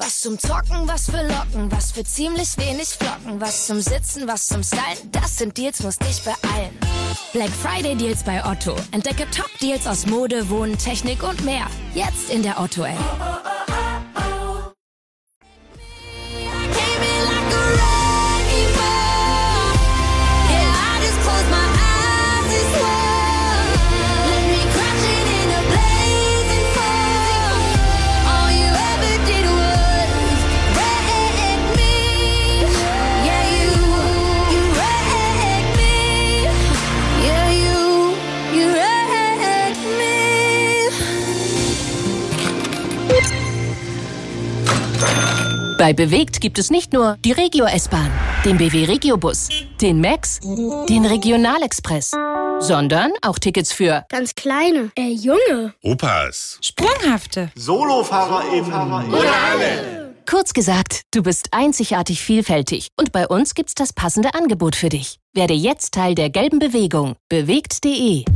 Was zum Zocken, was für Locken, was für ziemlich wenig Flocken, was zum Sitzen, was zum Stylen, das sind Deals, musst dich beeilen. Black Friday Deals bei Otto. Entdecke Top-Deals aus Mode, Wohnen, Technik und mehr. Jetzt in der Otto-App. Bei Bewegt gibt es nicht nur die Regio-S-Bahn, den BW Regio-Bus, den Max, den Regionalexpress, sondern auch Tickets für ganz kleine, junge, Opas, sprunghafte, SolofahrerInnen oder alle. Kurz gesagt, du bist einzigartig vielfältig und bei uns gibt's das passende Angebot für dich. Werde jetzt Teil der gelben Bewegung. Bewegt.de.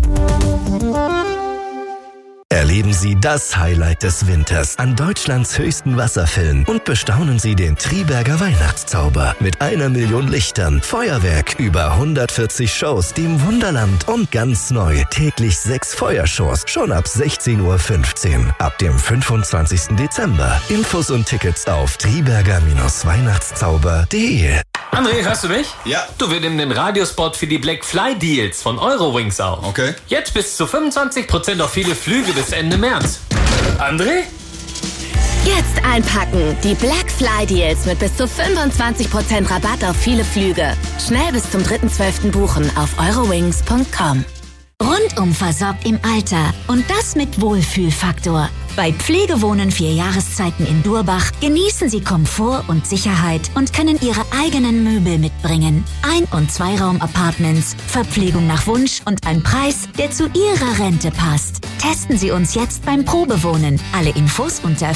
Erleben Sie das Highlight des Winters an Deutschlands höchsten Wasserfällen und bestaunen Sie den Triberger Weihnachtszauber mit 1 Million Lichtern, Feuerwerk, über 140 Shows, dem Wunderland und ganz neu täglich 6 Feuershows, schon ab 16:15 Uhr, ab dem 25. Dezember. Infos und Tickets auf triberger-weihnachtszauber.de. André, hörst du mich? Ja. Du, wir nehmen den Radiospot für die Black Fly Deals von Eurowings auf. Okay. Jetzt bis zu 25% auf viele Flüge bis Ende März. André? Jetzt einpacken. Die Black Fly Deals mit bis zu 25% Rabatt auf viele Flüge. Schnell bis zum 3.12. buchen auf eurowings.com. Rundum versorgt im Alter und das mit Wohlfühlfaktor. Bei Pflegewohnen 4 Jahreszeiten in Durbach genießen Sie Komfort und Sicherheit und können Ihre eigenen Möbel mitbringen. 1- und 2-Raum-Apartments, Verpflegung nach Wunsch und ein Preis, der zu Ihrer Rente passt. Testen Sie uns jetzt beim Probewohnen. Alle Infos unter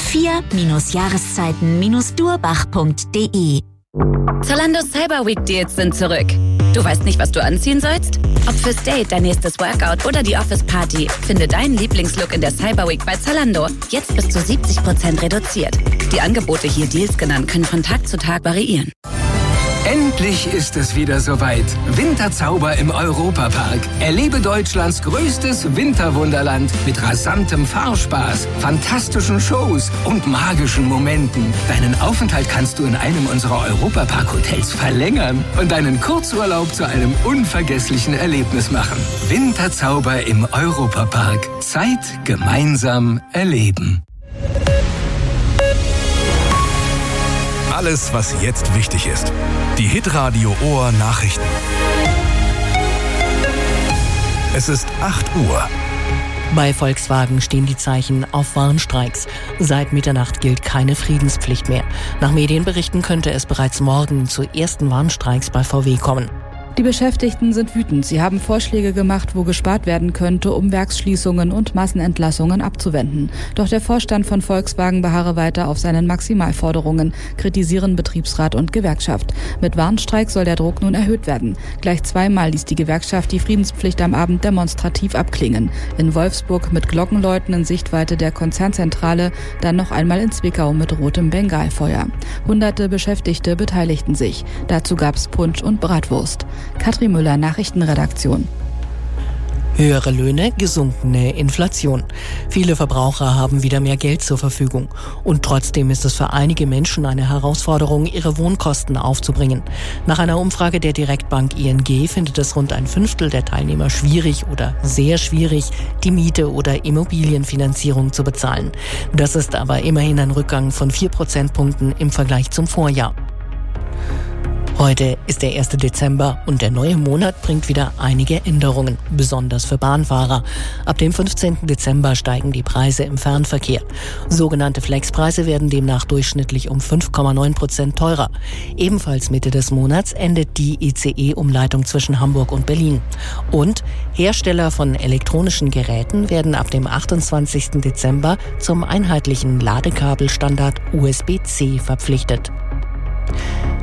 4-Jahreszeiten-durbach.de. Zalando Cyber Week Deals sind zurück. Du weißt nicht, was du anziehen sollst? Ob fürs Date, dein nächstes Workout oder die Office Party, finde deinen Lieblingslook in der Cyber Week bei Zalando. Jetzt bis zu 70% reduziert. Die Angebote, hier Deals genannt, können von Tag zu Tag variieren. Endlich ist es wieder soweit. Winterzauber im Europapark. Erlebe Deutschlands größtes Winterwunderland mit rasantem Fahrspaß, fantastischen Shows und magischen Momenten. Deinen Aufenthalt kannst du in einem unserer Europapark-Hotels verlängern und deinen Kurzurlaub zu einem unvergesslichen Erlebnis machen. Winterzauber im Europapark. Zeit gemeinsam erleben. Alles, was jetzt wichtig ist. Die Hitradio Ohr Nachrichten. Es ist 8 Uhr. Bei Volkswagen stehen die Zeichen auf Warnstreiks. Seit Mitternacht gilt keine Friedenspflicht mehr. Nach Medienberichten könnte es bereits morgen zu ersten Warnstreiks bei VW kommen. Die Beschäftigten sind wütend. Sie haben Vorschläge gemacht, wo gespart werden könnte, um Werksschließungen und Massenentlassungen abzuwenden. Doch der Vorstand von Volkswagen beharre weiter auf seinen Maximalforderungen, kritisieren Betriebsrat und Gewerkschaft. Mit Warnstreik soll der Druck nun erhöht werden. Gleich 2-mal ließ die Gewerkschaft die Friedenspflicht am Abend demonstrativ abklingen. In Wolfsburg mit Glockenläuten in Sichtweite der Konzernzentrale, dann noch einmal in Zwickau mit rotem Bengalfeuer. Hunderte Beschäftigte beteiligten sich. Dazu gab's Punsch und Bratwurst. Katrin Müller, Nachrichtenredaktion. Höhere Löhne, gesunkene Inflation. Viele Verbraucher haben wieder mehr Geld zur Verfügung. Und trotzdem ist es für einige Menschen eine Herausforderung, ihre Wohnkosten aufzubringen. Nach einer Umfrage der Direktbank ING findet es rund ein Fünftel der Teilnehmer schwierig oder sehr schwierig, die Miete oder Immobilienfinanzierung zu bezahlen. Das ist aber immerhin ein Rückgang von 4 Prozentpunkten im Vergleich zum Vorjahr. Heute ist der 1. Dezember und der neue Monat bringt wieder einige Änderungen, besonders für Bahnfahrer. Ab dem 15. Dezember steigen die Preise im Fernverkehr. Sogenannte Flexpreise werden demnach durchschnittlich um 5,9% teurer. Ebenfalls Mitte des Monats endet die ICE-Umleitung zwischen Hamburg und Berlin. Und Hersteller von elektronischen Geräten werden ab dem 28. Dezember zum einheitlichen Ladekabelstandard USB-C verpflichtet.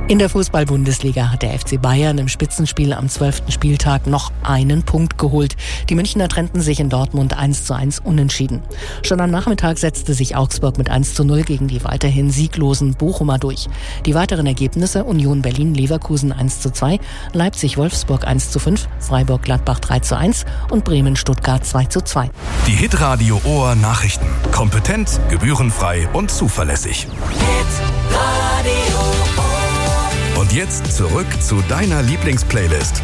In der Fußball-Bundesliga hat der FC Bayern im Spitzenspiel am 12. Spieltag noch einen Punkt geholt. Die Münchner trennten sich in Dortmund 1:1 unentschieden. Schon am Nachmittag setzte sich Augsburg mit 1:0 gegen die weiterhin sieglosen Bochumer durch. Die weiteren Ergebnisse: Union Berlin-Leverkusen 1:2, Leipzig-Wolfsburg 1:5, Freiburg-Gladbach 3:1 und Bremen-Stuttgart 2:2. Die Hitradio Ohr Nachrichten. Kompetent, gebührenfrei und zuverlässig. Und jetzt zurück zu deiner Lieblingsplaylist.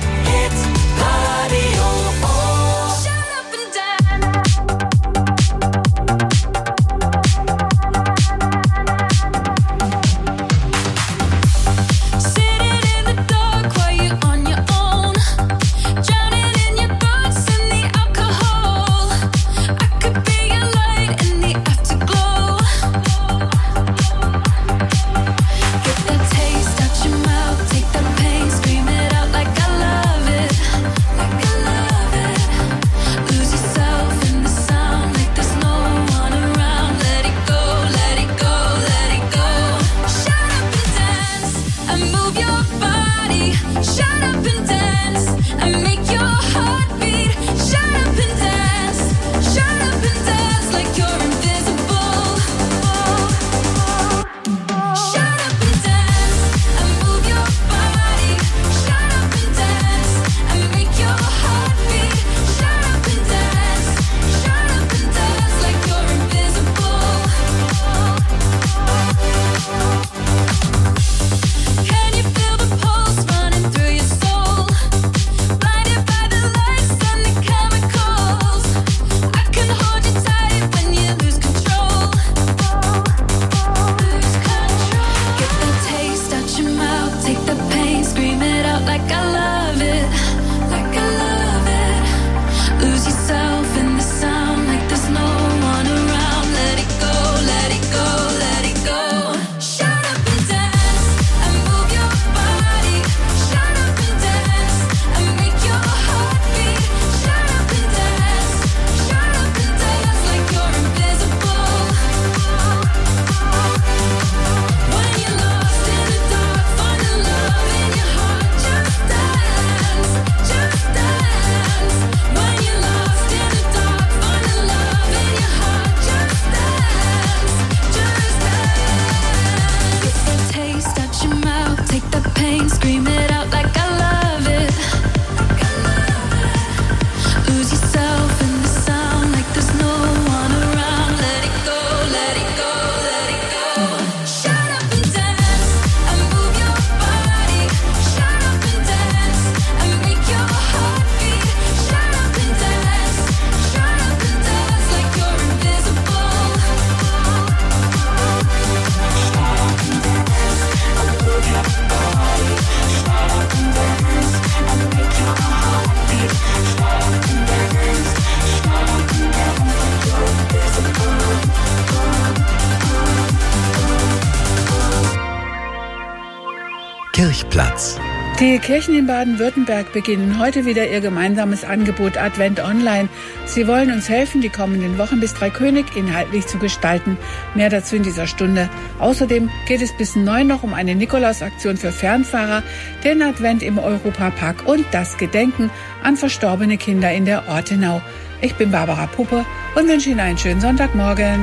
Kirchplatz. Die Kirchen in Baden-Württemberg beginnen heute wieder ihr gemeinsames Angebot Advent Online. Sie wollen uns helfen, die kommenden Wochen bis Dreikönig inhaltlich zu gestalten. Mehr dazu in dieser Stunde. Außerdem geht es bis 9 noch um eine Nikolausaktion für Fernfahrer, den Advent im Europapark und das Gedenken an verstorbene Kinder in der Ortenau. Ich bin Barbara Puppe und wünsche Ihnen einen schönen Sonntagmorgen.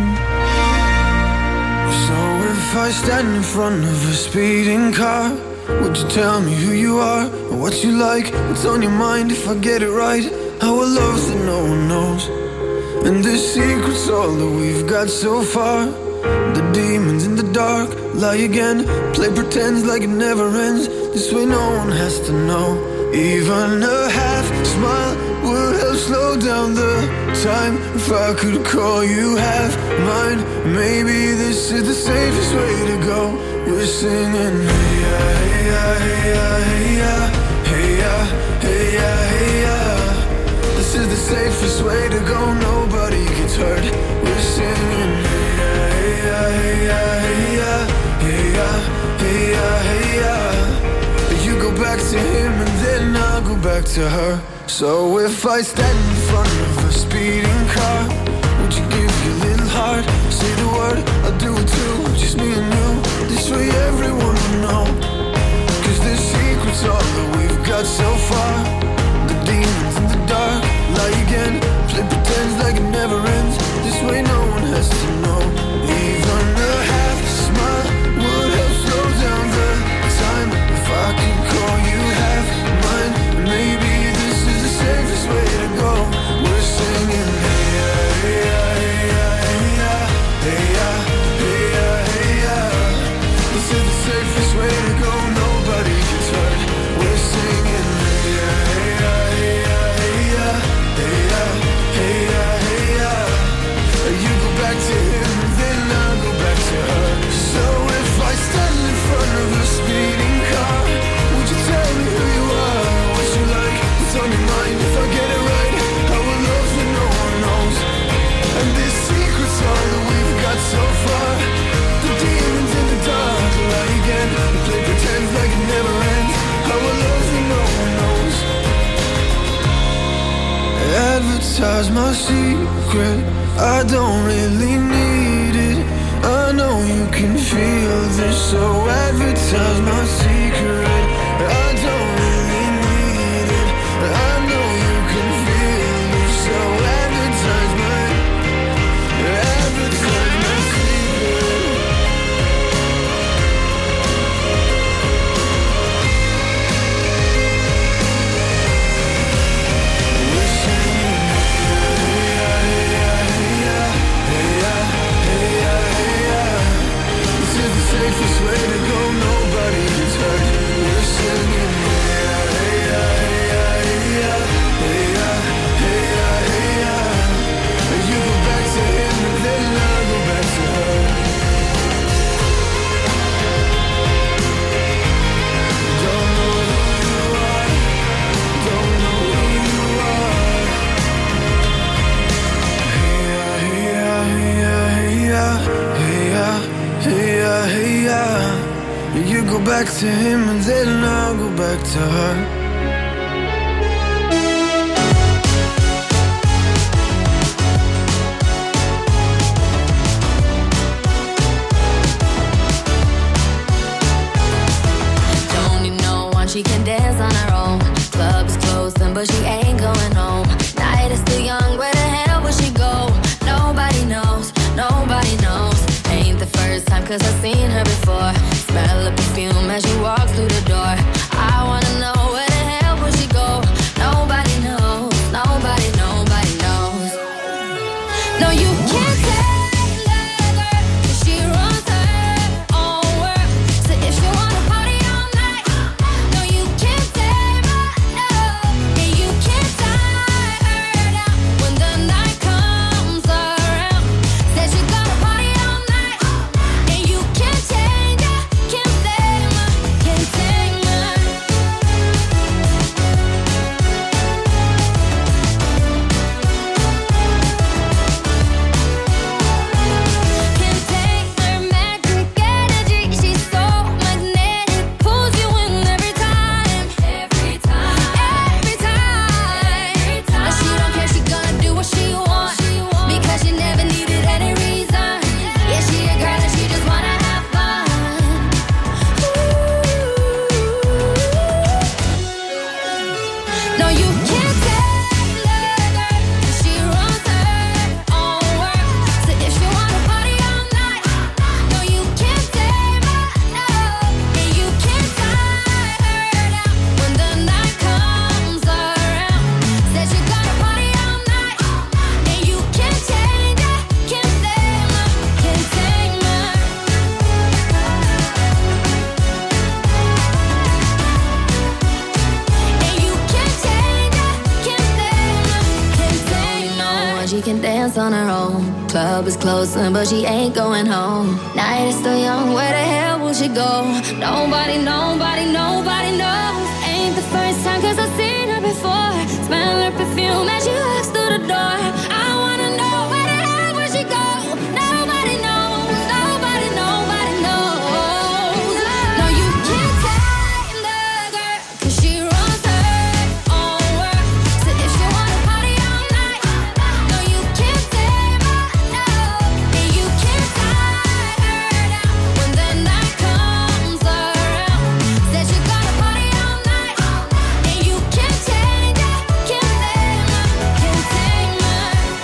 So if I stand in front of a speeding car, would you tell me who you are, or what you like, what's on your mind? If I get it right, our love's that no one knows, and the secret's all that we've got so far. The demons in the dark lie again, play pretends like it never ends. This way no one has to know. Even a half smile would help slow down the time. If I could call you half mine, maybe this is the safest way to go. We're singing hey ya, hey ya, hey ya, hey ya, hey ya, hey ya, hey ya. This is the safest way to go, nobody gets hurt. We're singing hey ya, hey ya, hey ya, hey ya, hey ya, hey ya, hey ya. You go back to him and then I'll go back to her. So if I stand in front of a speeding car, would you give your little heart? Say the word, I'll do it too. Just me and you, this way everyone will know. advertise my secret. I don't really need it. I know you can feel this, so advertise my secret. I don't really need it. I know you can feel this, so advertise my secret. Safest way to go, nobody gets hurt. We're singing, hey yeah, hey yeah, hey yeah, hey yeah, hey yeah, hey yeah. And you go back to him and then I go back to her. Don't know who you are, don't know who you are. Hey yeah, hey yeah, hey yeah, hey yeah, hey yeah. Hey yeah, hey yeah. You go back to him and then I'll go back to her. Don't you know one, she can dance on her own. Club is closing but she ain't going home. Night is still young, where the hell will she go? Nobody knows, nobody knows. Ain't the first time cause I've seen her before. Smell of perfume as she walks through the door. I wanna know where the hell will she go? Nobody knows, nobody, nobody knows. No, you can't take her, cause she runs her own world. So if she wanna party all night, no, you can't tame her, no. And you can't tie her down when the night comes around. Said she gonna party all night, and you can't change her, can't tame her, can't tame her. Can't take her magic energy, she's so magnetic, pulls you in every time, every time, every time, every time. But she don't care, she gonna do what she wants, because she never needed any reason. Yeah, she a girl and she just wanna have fun. No, you can't take her, she runs her own world. So if she wanna party all night, no, you can't tame her, no. And you can't tie her down when the night comes around. Said she gonna party all night, and you can't change her, can't tame her, can't tame her. And you can't change her, can't tame her, can't tame her. She can dance on her own. Club is closing, but she ain't going home. Night is still young, where the hell will she go? Nobody, nobody, nobody knows. Ain't the first time cause I've seen her before. Smell her perfume as she walks through the door. I wanna know where the hell will she go? Nobody knows, nobody, nobody knows. No, you can't tame the girl, cause she runs her own world. So if she wanna party all night, no, you can't tame her, no. And you can't tie her down when the night comes around. Said she gonna party all night, and you can't change her, can't tame her, can't tame her.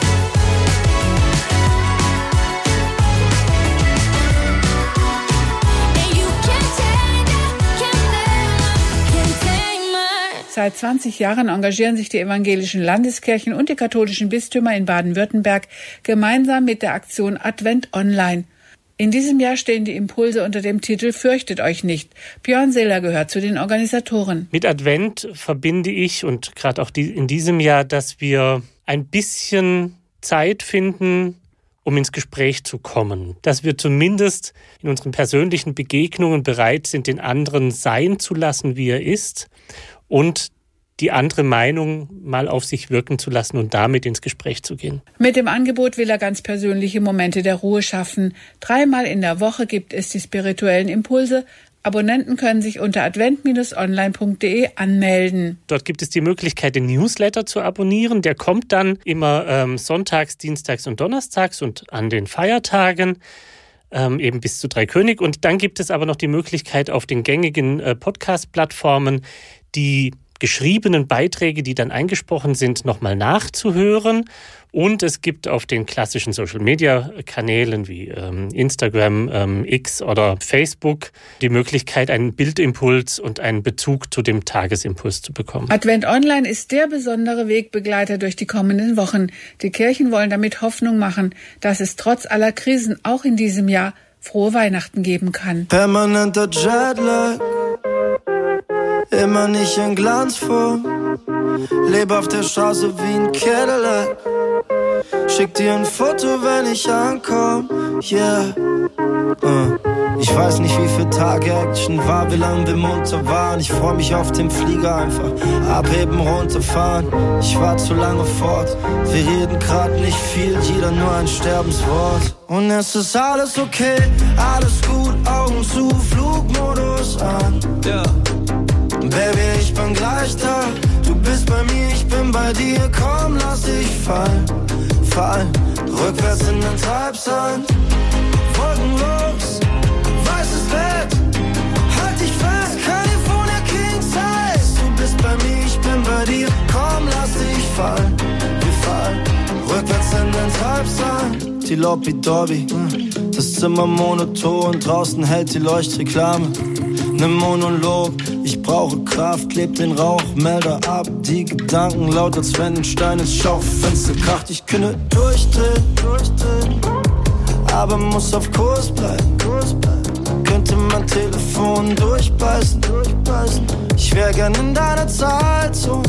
And you can't change her, can't tame her, can't tame her. Seit 20 Jahren engagieren sich die evangelischen Landeskirchen und die katholischen Bistümer in Baden-Württemberg gemeinsam mit der Aktion Advent Online. In diesem Jahr stehen die Impulse unter dem Titel Fürchtet euch nicht. Björn Seeler gehört zu den Organisatoren. Mit Advent verbinde ich, und gerade auch in diesem Jahr, dass wir ein bisschen Zeit finden, um ins Gespräch zu kommen. Dass wir zumindest in unseren persönlichen Begegnungen bereit sind, den anderen sein zu lassen, wie er ist, und die andere Meinung mal auf sich wirken zu lassen und damit ins Gespräch zu gehen. Mit dem Angebot will er ganz persönliche Momente der Ruhe schaffen. 3-mal in der Woche gibt es die spirituellen Impulse, Abonnenten können sich unter advent-online.de anmelden. Dort gibt es die Möglichkeit, den Newsletter zu abonnieren. Der kommt dann immer sonntags, dienstags und donnerstags und an den Feiertagen. Eben bis zu 3 König. Und dann gibt es aber noch die Möglichkeit, auf den gängigen Podcast-Plattformen die geschriebenen Beiträge, die dann eingesprochen sind, nochmal nachzuhören. Und es gibt auf den klassischen Social-Media-Kanälen wie Instagram, X oder Facebook die Möglichkeit, einen Bildimpuls und einen Bezug zu dem Tagesimpuls zu bekommen. Advent Online ist der besondere Wegbegleiter durch die kommenden Wochen. Die Kirchen wollen damit Hoffnung machen, dass es trotz aller Krisen auch in diesem Jahr frohe Weihnachten geben kann. Permanenter Jetlag, immer nicht in Glanzform, lebe auf der Straße wie ein Cadillac, schick dir ein Foto, wenn ich ankomm, yeah. Ich weiß nicht, wie viele Tage Action war, wie lange wir munter waren. Ich freu mich auf den Flieger, einfach abheben, runterfahren. Ich war zu lange fort, wir reden grad nicht viel, jeder nur ein Sterbenswort. Und es ist alles okay, alles gut, Augen zu, Flugmodus an, yeah. Baby, ich bin gleich da, du bist bei mir, ich bin bei dir, komm, lass dich fallen, fallen, rückwärts in den Treibsand, wolkenlos, weißes Bett, halt dich fest, California King Size, du bist bei mir, ich bin bei dir, komm, lass dich fallen, wir fallen, rückwärts in den Treibsand, die Lobby-Dobby, das Zimmer monoton, draußen hält die Leuchtreklame, ne Monolog, ich brauche Kraft, kleb den Rauchmelder ab, die Gedanken laut, als wenn ein Stein ins Schaufenster kracht. Ich könnte durchdrehen, aber muss auf Kurs bleiben. Könnte mein Telefon durchbeißen. Ich wär gern in deiner Zeitzone,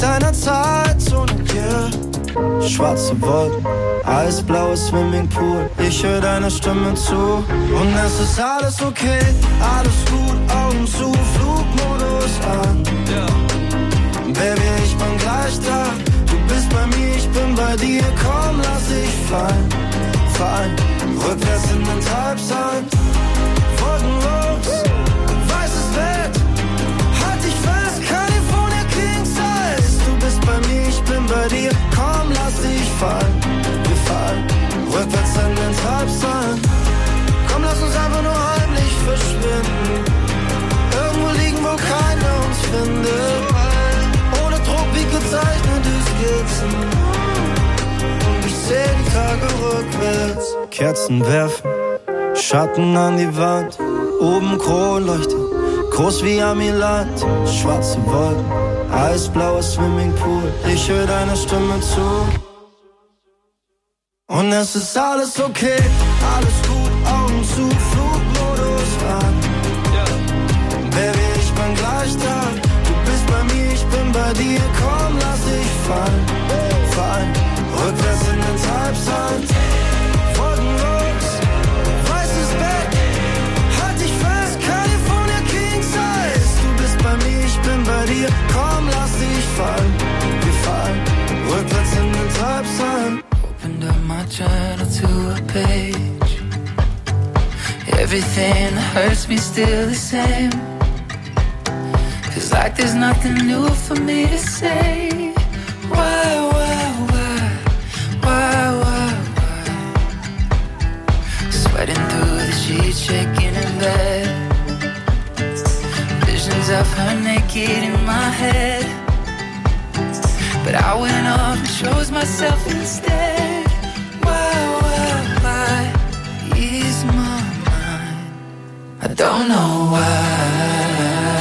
yeah. Schwarze Wolken, eisblaues Swimmingpool, ich höre deine Stimme zu. Und es ist alles okay, alles gut, Augen zu, Flugmodus an, yeah. Baby, ich bin gleich da, du bist bei mir, ich bin bei dir, komm, lass dich fallen, rückwärts in den Treibsand, wolkenlos, weißes Bett, halt dich fest, California King Size, du bist bei mir, ich bin bei dir, komm, lass dich fallen, wir fallen, rückwärts in den Treibsand, komm, lass uns einfach nur heimlich verschwinden, irgendwo liegen, wo keiner uns findet, ohne Druck wie gezeichnete Skizzen, und ich seh die Tage rückwärts, Kerzen werfen, Schatten an die Wand, oben Kronleuchter, groß wie Amiland, schwarze Wolken, eisblaues Swimmingpool, ich höre deine Stimme zu. Und es ist alles okay, alles gut, Augen zu, Flugmodus an, yeah. Baby, ich bin gleich da, du bist bei mir, ich bin bei dir, komm, lass dich fallen, rückwärts in den Treibsand, wolkenlos, weißes Bett, halt dich fest, California King Size, du bist bei mir, ich bin bei dir, komm, lass dich fallen, wir fallen, rückwärts in den Treibsand. Opened up my journal to a page, everything that hurts me still the same, feels like there's nothing new for me to say, why, sweating through the sheets, shaking in bed, visions of her naked in my head, but I went off and chose myself instead, why ease my mind, I don't know why,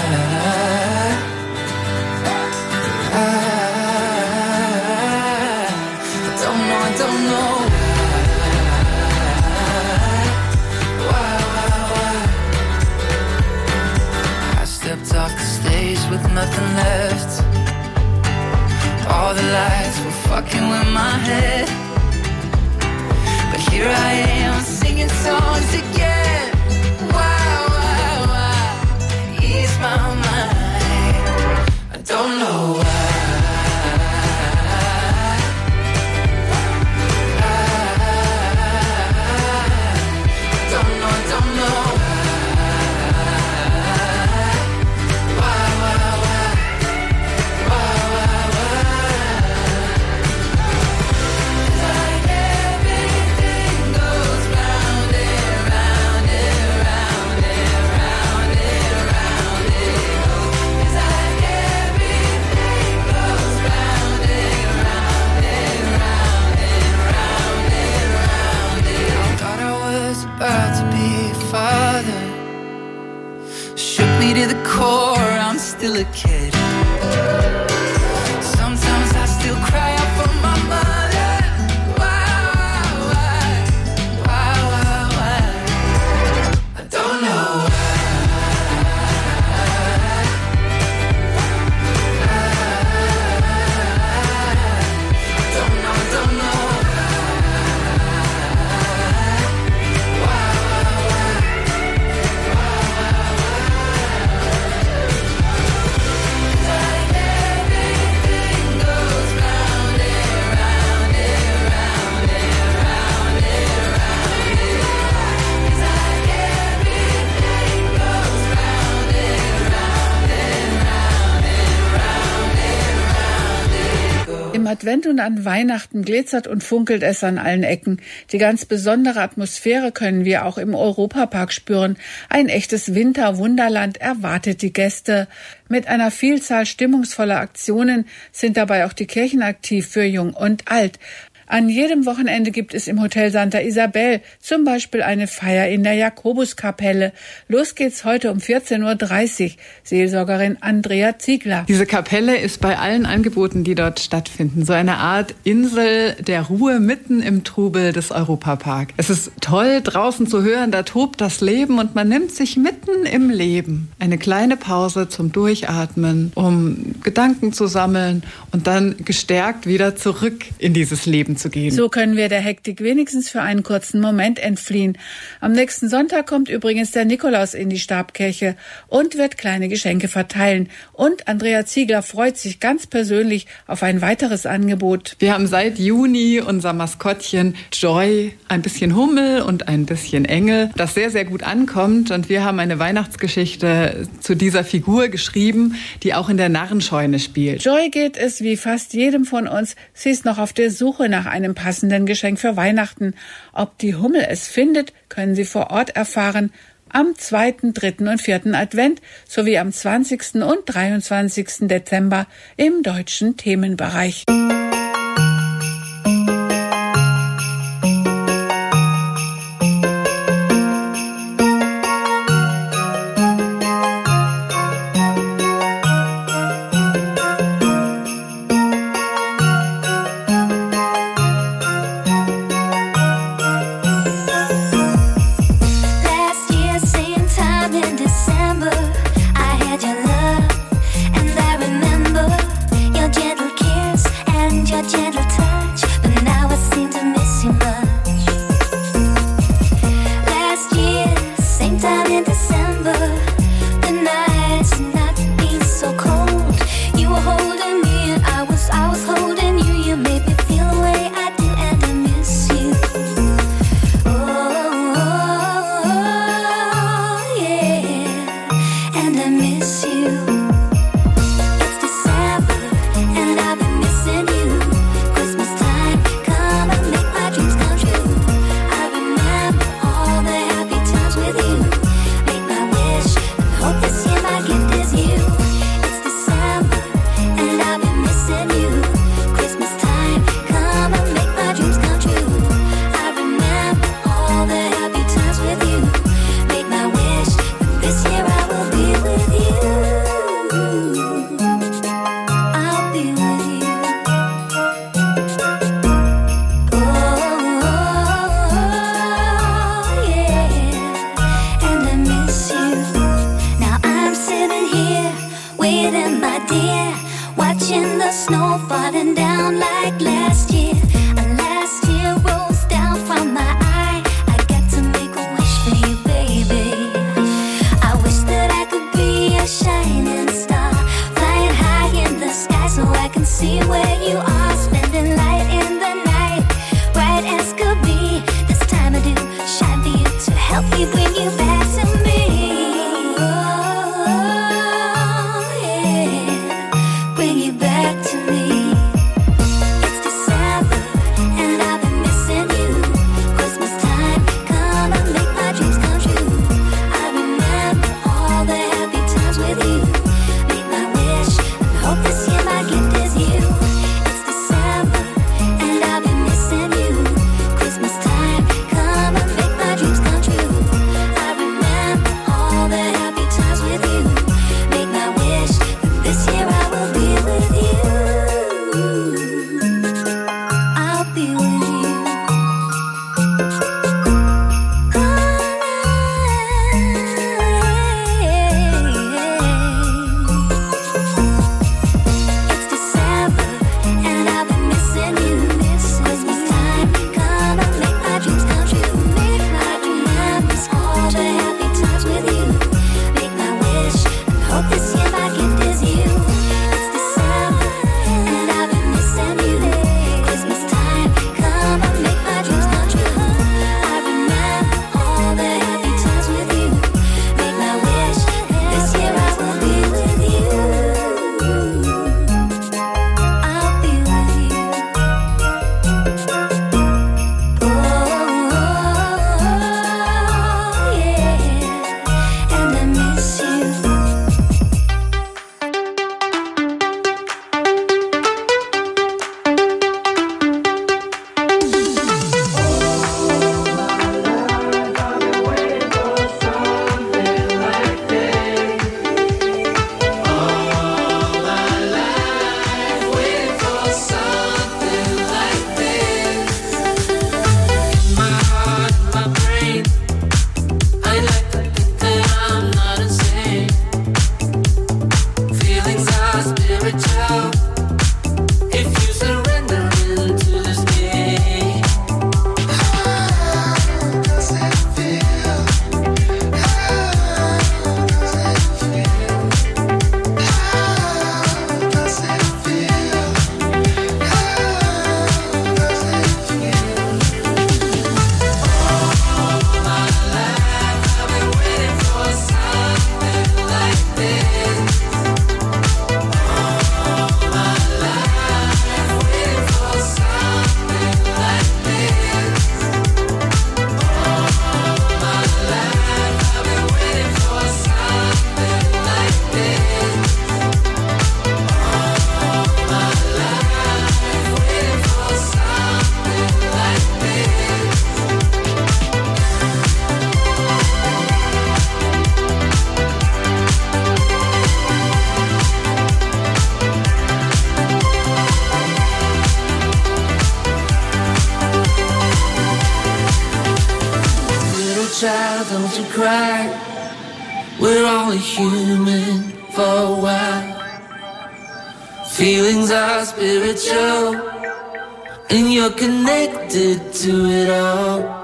I don't know why. I stepped off the stage with nothing left, all the lights were fucking with my head, but here I am singing songs again, why ease my mind, I don't know why. I don't know still a kid. Sometimes I still cry out for my mother. Why? I don't know why. Im Advent und an Weihnachten glitzert und funkelt es an allen Ecken. Die ganz besondere Atmosphäre können wir auch im Europapark spüren. Ein echtes Winterwunderland erwartet die Gäste. Mit einer Vielzahl stimmungsvoller Aktionen sind dabei auch die Kirchen aktiv für Jung und Alt. An jedem Wochenende gibt es im Hotel Santa Isabel zum Beispiel eine Feier in der Jakobuskapelle. Los geht's heute um 14.30 Uhr. Seelsorgerin Andrea Ziegler. Diese Kapelle ist bei allen Angeboten, die dort stattfinden, so eine Art Insel der Ruhe mitten im Trubel des Europapark. Es ist toll, draußen zu hören, da tobt das Leben und man nimmt sich mitten im Leben eine kleine Pause zum Durchatmen, um Gedanken zu sammeln und dann gestärkt wieder zurück in dieses Leben zu gehen. So können wir der Hektik wenigstens für einen kurzen Moment entfliehen. Am nächsten Sonntag kommt übrigens der Nikolaus in die Stabkirche und wird kleine Geschenke verteilen. Und Andrea Ziegler freut sich ganz persönlich auf ein weiteres Angebot. Wir haben seit Juni unser Maskottchen Joy, ein bisschen Hummel und ein bisschen Engel, das sehr, sehr gut ankommt. Und wir haben eine Weihnachtsgeschichte zu dieser Figur geschrieben, die auch in der Narrenscheune spielt. Joy geht es wie fast jedem von uns. Sie ist noch auf der Suche nach einem passenden Geschenk für Weihnachten. Ob die Hummel es findet, können Sie vor Ort erfahren. Am 2., 3. und 4. Advent sowie am 20. und 23. Dezember im deutschen Themenbereich. Bring you back to me. It's December. cry. We're only human for a while. Feelings are spiritual, and you're connected to it all.